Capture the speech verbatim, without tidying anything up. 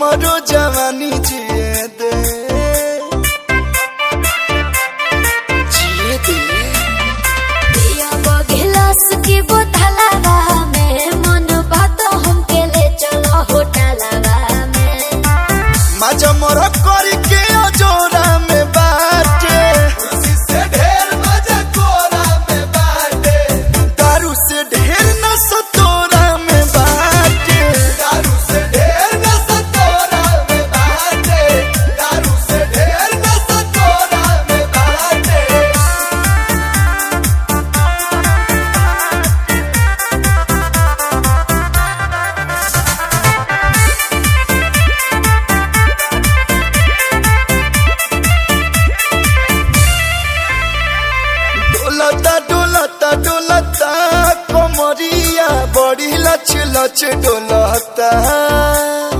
हमारो जवानी जिए दे जिए दे पिया गिलास की बोतलवा में मन बात हमके ले चलो होटलवा में मजा मोरा करके जोरा में बाटे खुशी से ढेर मजा कोरा में बाटे दारू से ढेर नशा तोरा में बाटे दारू से ढेर नशा तोरा में बाटे दारू से ढेर नशा तोरा में बाटे डोलता डोलता डोलता कमरिया बड़ी लच लच डोलता